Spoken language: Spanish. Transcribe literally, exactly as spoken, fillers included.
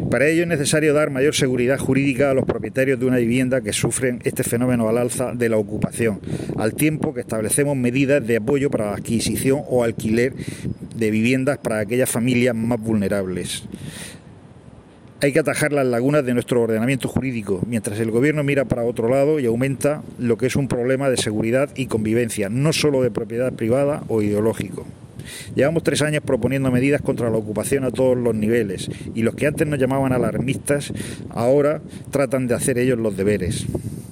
Para ello es necesario dar mayor seguridad jurídica a los propietarios de una vivienda que sufren este fenómeno al alza de la ocupación, al tiempo que establecemos medidas de apoyo para la adquisición o alquiler de viviendas para aquellas familias más vulnerables. Hay que atajar las lagunas de nuestro ordenamiento jurídico, mientras el Gobierno mira para otro lado y aumenta lo que es un problema de seguridad y convivencia, no solo de propiedad privada o ideológico. Llevamos tres años proponiendo medidas contra la ocupación a todos los niveles y los que antes nos llamaban alarmistas ahora tratan de hacer ellos los deberes.